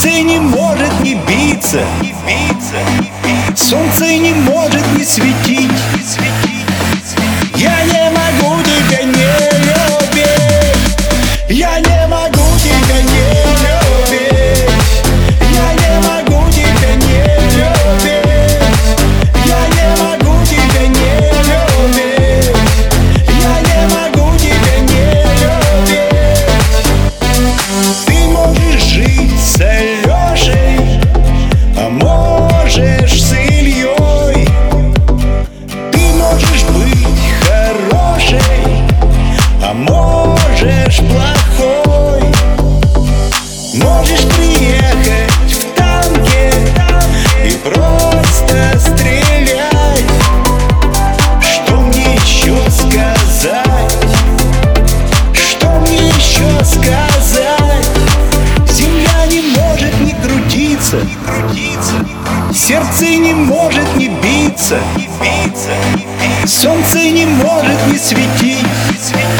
Солнце не может не биться, солнце не может не светить. Я не могу тебя не любить, я не могу тебя не любить, я не могу тебя не любить, я не могу тебя не любить, я не могу тебя не любить. Ты можешь жить с Алешей, а можешь с Ильей. Ты можешь быть хорошей, а можешь плохой. Можешь приехать в танке и просто стрелять. Что мне еще сказать? Что мне еще сказать? Земля не может не крутиться, сердце не может не биться, солнце не может не светить.